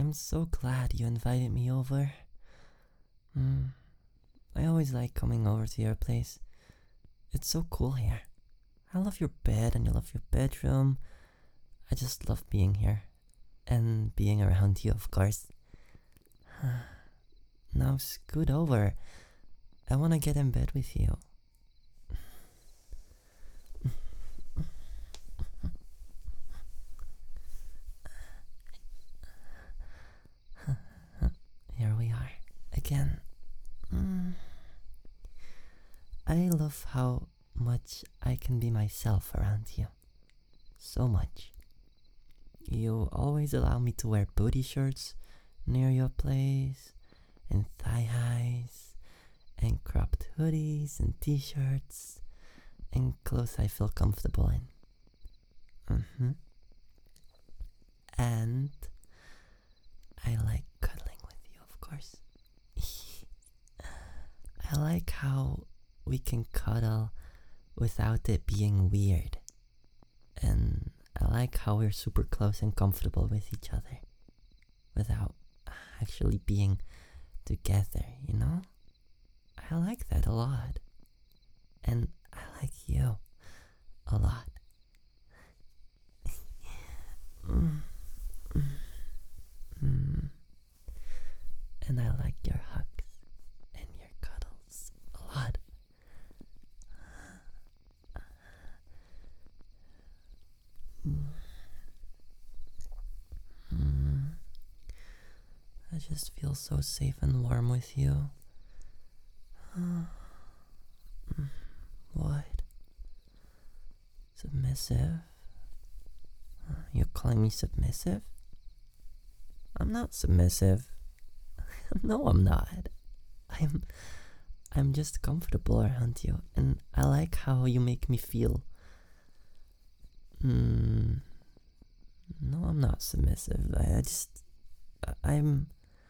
I'm so glad you invited me over. Mm, I always like coming over to your place. It's so cool here. I love your bed and you love your bedroom. I just love being here. And being around you, of course. Now scoot over. I wanna get in bed with you. Here we are, again. I love how much I can be myself around you. So much. You always allow me to wear booty shorts near your place, and thigh highs, and cropped hoodies and t-shirts, and clothes I feel comfortable in. And I like cuddling with you, of course. I like how we can cuddle without it being weird. And I like how we're super close and comfortable with each other without actually being together, you know? I like that a lot. And I like you a lot. And I like your hugs and your cuddles a lot. I just feel so safe and warm with you. What? Submissive? You're calling me submissive? I'm not submissive. No, I'm not. I'm just comfortable around you, and I like how you make me feel. No, I'm not submissive. I'm.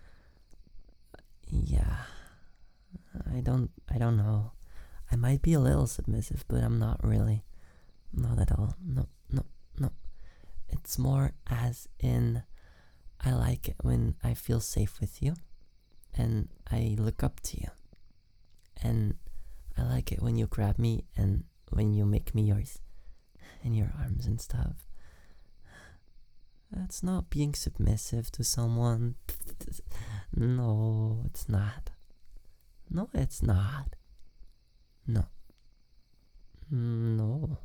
Yeah. I don't know. I might be a little submissive, but I'm not really. Not at all. No. It's more as in, I like it when I feel safe with you, and I look up to you. And I like it when you grab me and when you make me yours in your arms and stuff. That's not being submissive to someone. No, it's not. No, it's not. No. No.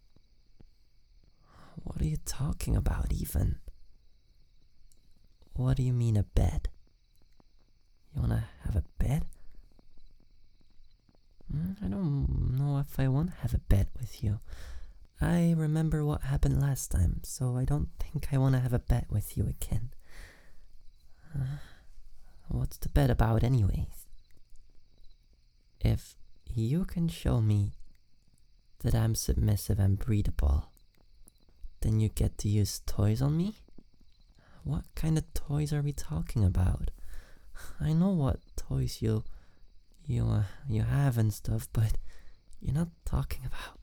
What are you talking about, even? What do you mean, a bed? You wanna have a bed? I don't know if I wanna have a bed with you. I remember what happened last time, so I don't think I wanna have a bet with you again. What's the bet about, anyways? If you can show me that I'm submissive and breedable, then you get to use toys on me? What kind of toys are we talking about? I know what toys you have and stuff, but you're not talking about.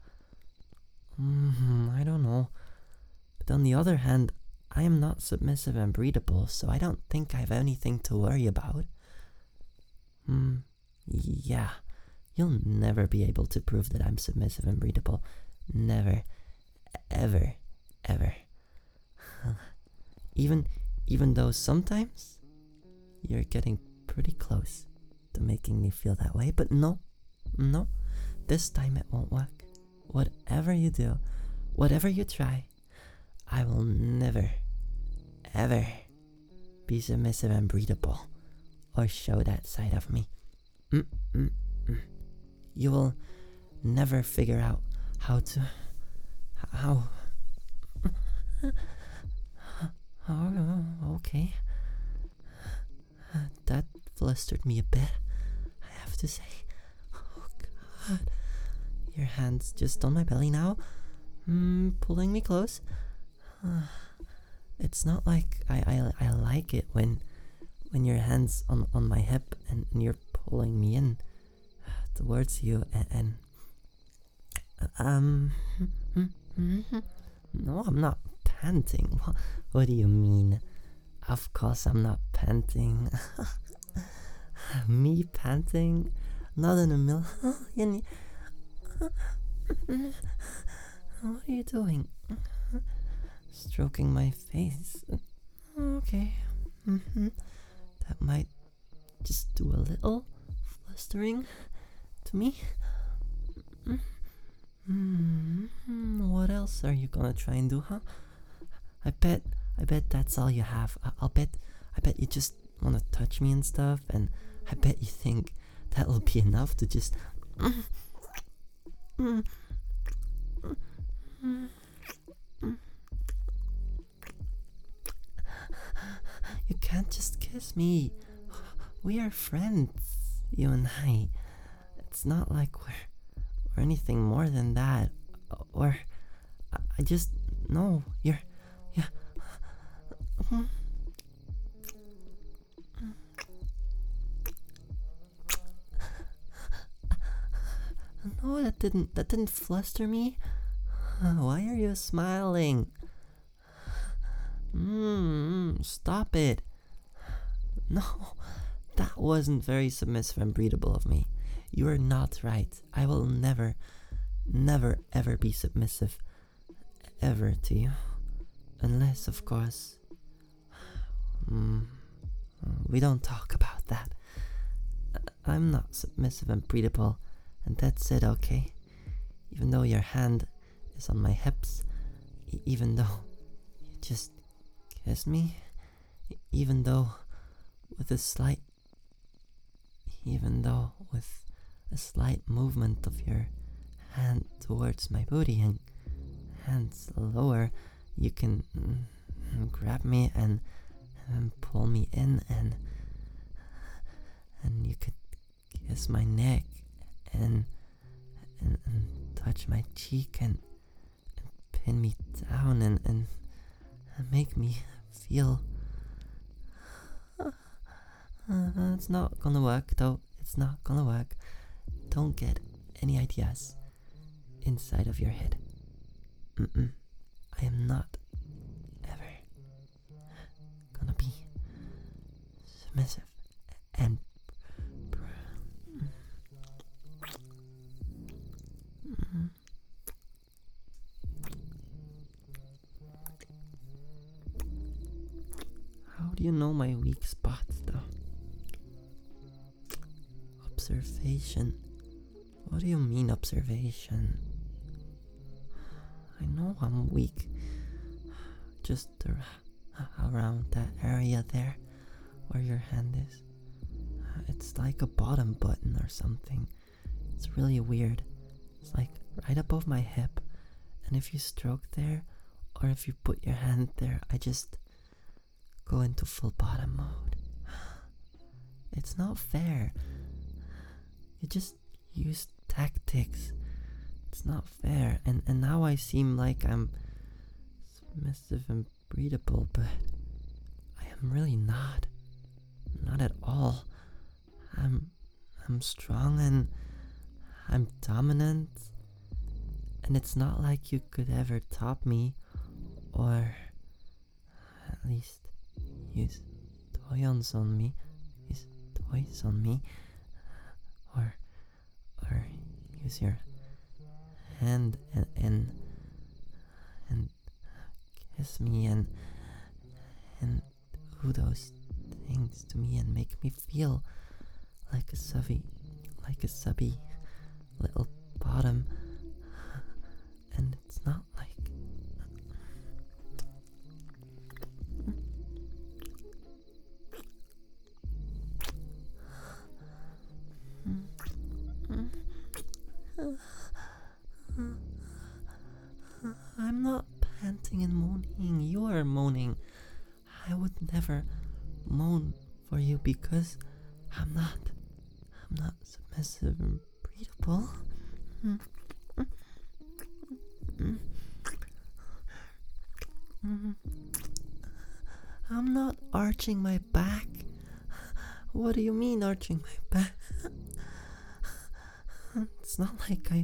I don't know. But on the other hand, I am not submissive and breedable, so I don't think I have anything to worry about. Yeah. You'll never be able to prove that I'm submissive and breedable. Never. Ever. Even though sometimes you're getting pretty close to making me feel that way, but no, this time it won't work. Whatever you do, whatever you try, I will never, ever be submissive and breedable or show that side of me. You will never figure out how. Oh, okay. That flustered me a bit, I have to say. Oh, God. Your hand's just on my belly now, pulling me close. It's not like I like it when your hand's on my hip and you're pulling me in towards you and no, I'm not panting. What do you mean? Of course, I'm not panting. Me panting? Not in a million. What are you doing? Stroking my face. Okay. That might just do a little flustering to me. What else are you gonna try and do, huh? I bet that's all you have. I bet you just wanna touch me and stuff, and I bet you think that'll be enough to just. You can't just kiss me. We are friends, you and I. It's not like we're anything more than that. Or I just no. Yeah. No, that didn't fluster me. Why are you smiling? Stop it. No, that wasn't very submissive and breedable of me. You are not right. I will never, ever be submissive. Ever to you. Unless, of course, we don't talk about that. I'm not submissive and breedable, and that's it, okay? Even though your hand is on my hips, even though you just kiss me, even though with a slight movement of your hand towards my booty and hands lower, you can grab me and pull me in, and you could kiss my neck and touch my cheek and pin me down and make me feel. It's not gonna work, though. It's not gonna work. Don't get any ideas inside of your head. I am not ever gonna be submissive and How do you know my weak spots, though? Observation. What do you mean, observation? I know I'm weak. Just around that area there where your hand is. It's like a bottom button or something. It's really weird. It's like right above my hip, and if you stroke there, or if you put your hand there, I just go into full bottom mode. It's not fair. You just use tactics. It's not fair, and now I seem like I'm submissive and breedable, but I am really not. Not at all. I'm strong and I'm dominant, and it's not like you could ever top me, or at least use toys on me, or use your hand and kiss me and do those things to me and make me feel like a subby little bottom. And it's not like I'm not panting and moaning. You are moaning. I would never moan for you because I'm not submissive and breedable. I'm not arching my back. What do you mean arching my back? It's not like I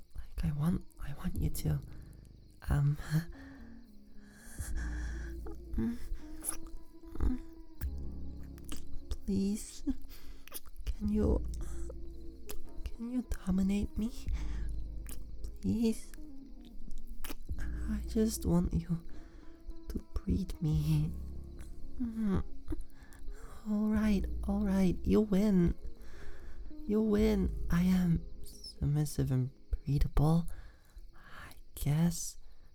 want you to Mm, mm. Please, can you dominate me? Please. I just want you to breed me. Mm. All right, you win. You win. I am submissive and breedable, I guess.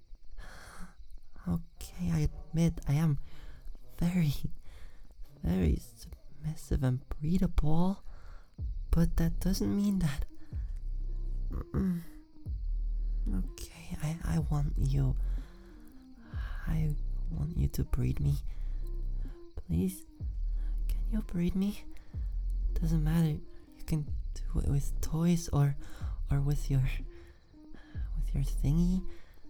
Okay, I admit I am very, very submissive and breedable, but that doesn't mean that. Mm, okay, I want you. I want you to breed me. Please, can you breed me? Doesn't matter. You can do it with toys or with your thingy.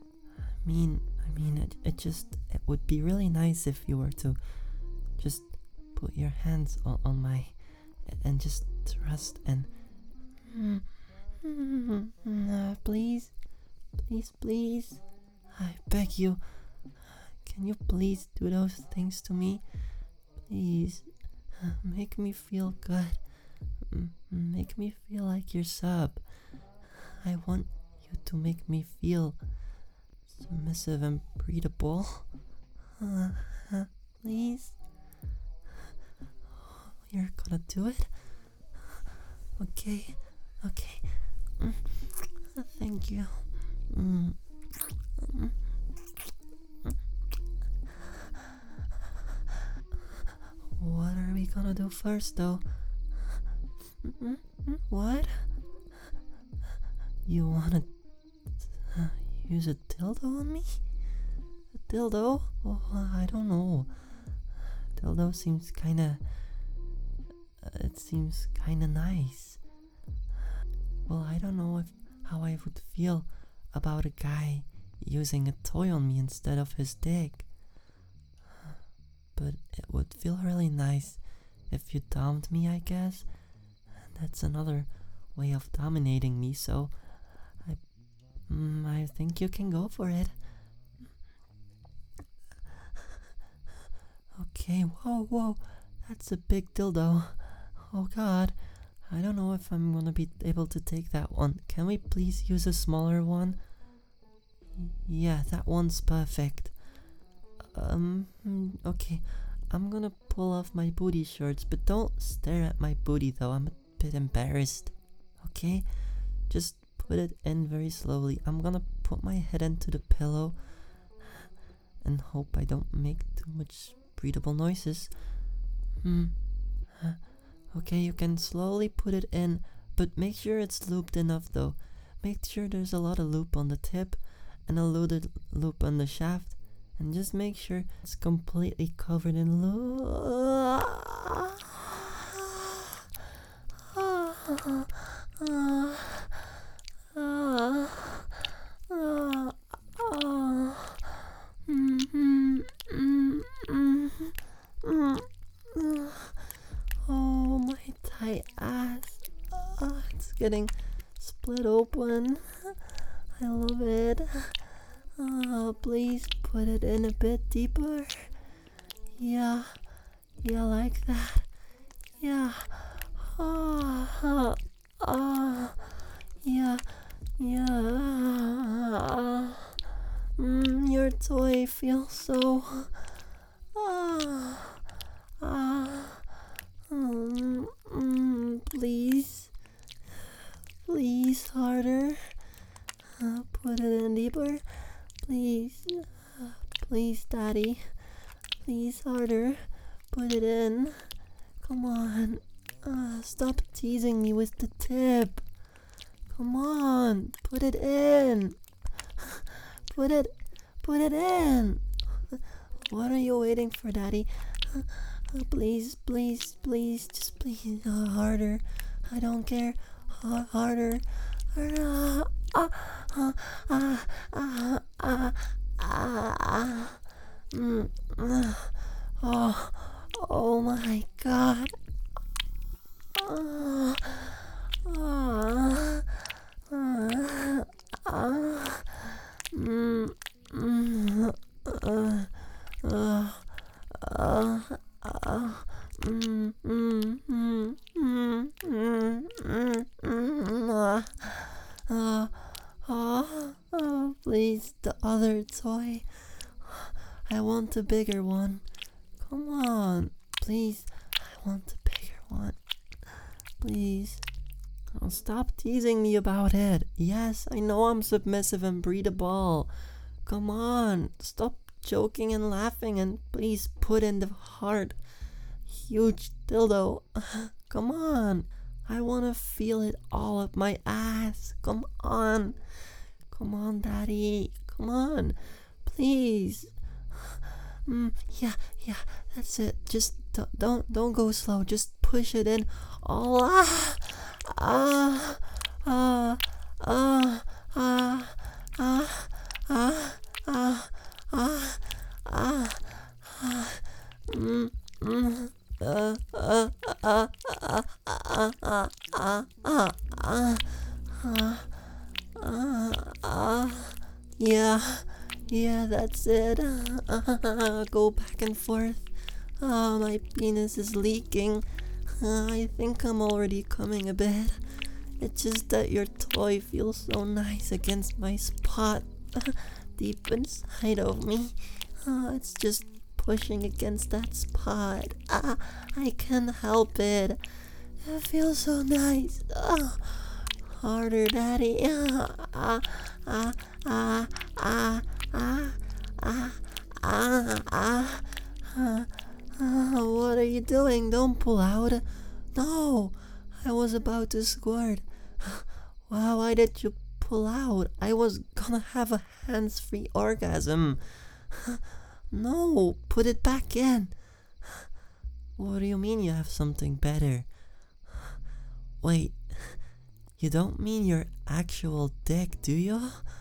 It would be really nice if you were to just put your hands on my and just trust and please, please, I beg you, can you please do those things to me? Please, make me feel good. Make me feel like your sub. I want you to make me feel submissive and breedable. Please? You're gonna do it? Okay. Thank you. What are we gonna do first, though? What? You wanna use a dildo on me? A dildo? Oh, I don't know. Dildo seems kinda... it seems kinda nice. Well, I don't know how I would feel about a guy using a toy on me instead of his dick. But it would feel really nice if you domed me, I guess. That's another way of dominating me, so I think you can go for it. Okay, whoa, that's a big dildo. Oh god, I don't know if I'm gonna be able to take that one. Can we please use a smaller one? Yeah, that one's perfect. Okay, I'm gonna pull off my booty shorts, but don't stare at my booty though, I'm a bit embarrassed. Okay, just put it in very slowly. I'm gonna put my head into the pillow and hope I don't make too much breathable noises. Okay, you can slowly put it in, but make sure it's looped enough though. Make sure there's a lot of loop on the tip and a loaded loop on the shaft, and just make sure it's completely covered in loop. Oh, my tight ass. It's getting split open. I love it. Please put it in a bit deeper. Yeah, like that. Yeah. Yeah. Your toy feels so. Please harder. Put it in deeper. Please, Daddy. Please harder. Put it in. Come on. Stop teasing me with the tip. Come on. Put it in. Put it in. What are you waiting for, Daddy? Please. Just please. Harder. I don't care. Harder. Oh my god. Please, the other toy. I want a bigger one. Come on. Please, I want a bigger one. Please. Oh, stop teasing me about it. Yes, I know I'm submissive and breedable. Come on. Stop joking and laughing and please put in the heart. Huge dildo. Come on. I want to feel it all up my ass. Come on. Come on, Daddy. Come on. Please. Yeah, that's it. Just don't go slow. Just push it in. Oh, ah, ah, ah, ah, ah, ah, ah, ah, ah, ah, mm, mm, uh, uh, uh, uh, uh, uh, uh, uh, yeah, that's it. Go back and forth. My penis is leaking. I think I'm already coming a bit. It's just that your toy feels so nice against my spot deep inside of me. It's just pushing against that spot. I can't help it. It feels so nice. Harder, Daddy. What are you doing? Don't pull out. No, I was about to squirt. Wow, why did you pull out? I was gonna have a hands-free orgasm. No, put it back in. What do you mean you have something better? Wait, you don't mean your actual dick, do you?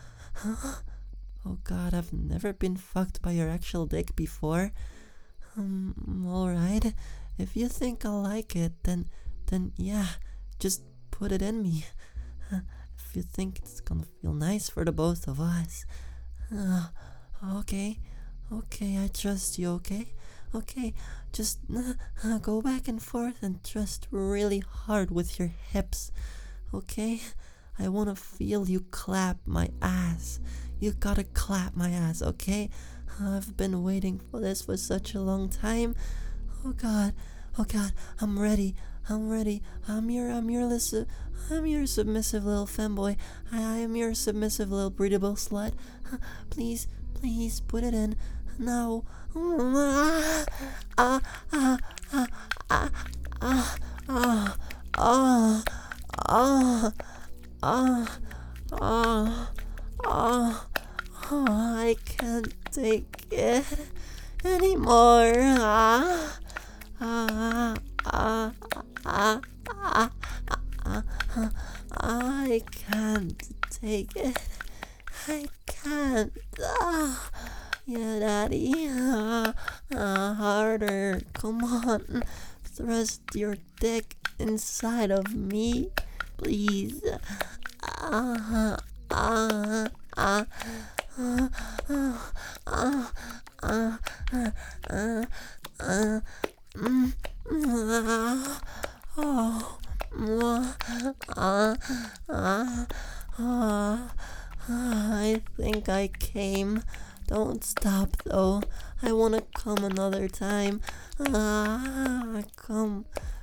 Oh god, I've never been fucked by your actual dick before. Alright. If you think I'll like it, then yeah, just put it in me. If you think it's gonna feel nice for the both of us. Okay, I trust you, okay? Okay, just go back and forth and thrust really hard with your hips, okay? I wanna feel you clap my ass. You gotta clap my ass, okay? I've been waiting for this for such a long time. Oh god, I'm ready. I'm your submissive little femboy. I am your submissive little breedable slut. Please, put it in now. I can't take it anymore. I can't take it. I can't. Yeah, Daddy. Harder. Come on. Thrust your dick inside of me, please. I think I came. Don't stop though. I wanna come another time. Come.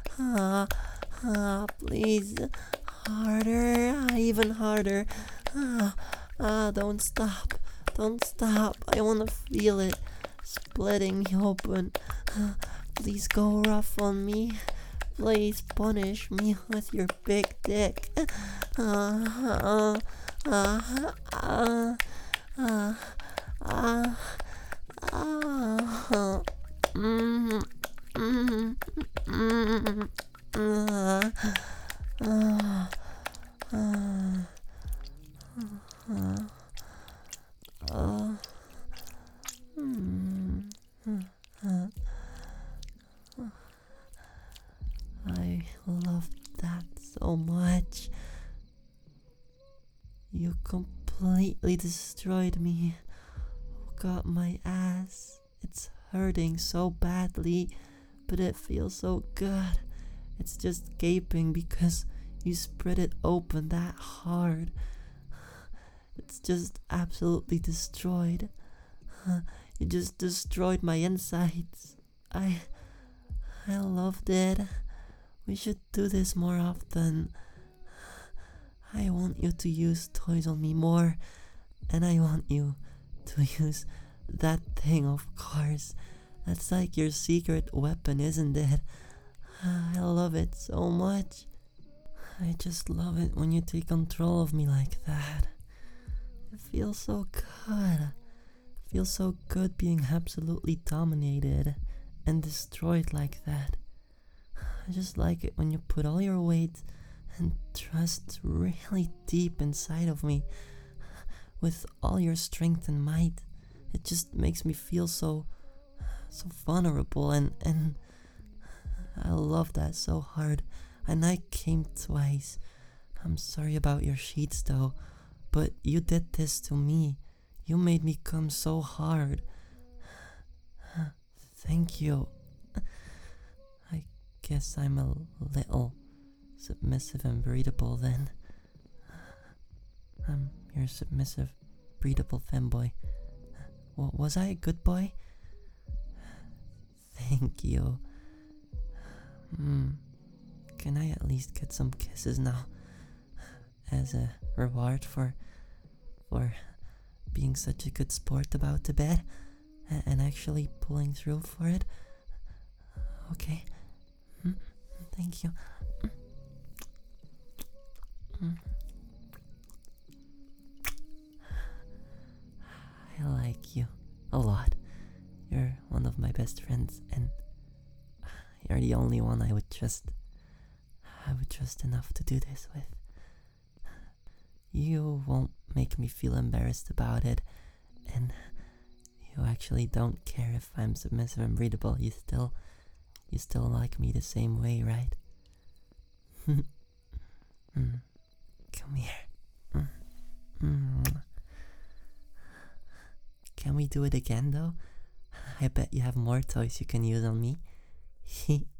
Please. Harder. Even harder. Don't stop. I wanna feel it splitting open. Please go rough on me. Please punish me with your big dick. I love that so much. You completely destroyed me. Got my ass. It's hurting so badly, but it feels so good. It's just gaping because you spread it open that hard. It's just absolutely destroyed. You just destroyed my insides. I I loved it. We should do this more often. I want you to use toys on me more, and I want you to use that thing, of course. That's like your secret weapon, isn't it? I love it so much. I just love it when you take control of me like that. It feels so good. It feels so good being absolutely dominated and destroyed like that. I just like it when you put all your weight and trust really deep inside of me with all your strength and might. It just makes me feel so vulnerable, and I love that so hard. And I came twice. I'm sorry about your sheets though, but you did this to me. You made me come so hard. Thank you. I guess I'm a little submissive and breedable then. I'm your submissive, breedable femboy. Was I a good boy? Thank you. Can I at least get some kisses now? As a reward for being such a good sport about the bed and actually pulling through for it? Okay. Thank you. I like you a lot. You're one of my best friends, and you're the only one I would trust enough to do this with. You won't make me feel embarrassed about it, and you actually don't care if I'm submissive and breedable. You still like me the same way, right? Come here. Can we do it again though? I bet you have more toys you can use on me.